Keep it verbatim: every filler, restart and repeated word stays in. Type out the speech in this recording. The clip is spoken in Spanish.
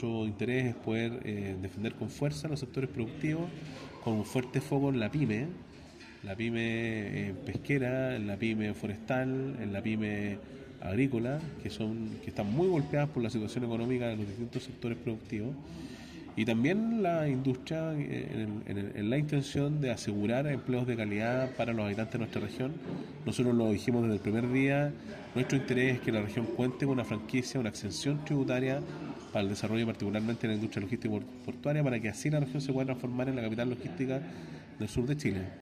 nuestro interés es poder eh, defender con fuerza los sectores productivos, con un fuerte foco en la pyme, la pyme eh, pesquera, en la pyme forestal, en la pyme agrícola, que son que están muy golpeadas por la situación económica de los distintos sectores productivos, y también la industria eh, en, en, en la intención de asegurar empleos de calidad para los habitantes de nuestra región. Nosotros lo dijimos desde el primer día, nuestro interés es que la región cuente con una franquicia, una exención tributaria para el desarrollo, particularmente en la industria logística y portuaria, para que así la región se pueda transformar en la capital logística del sur de Chile.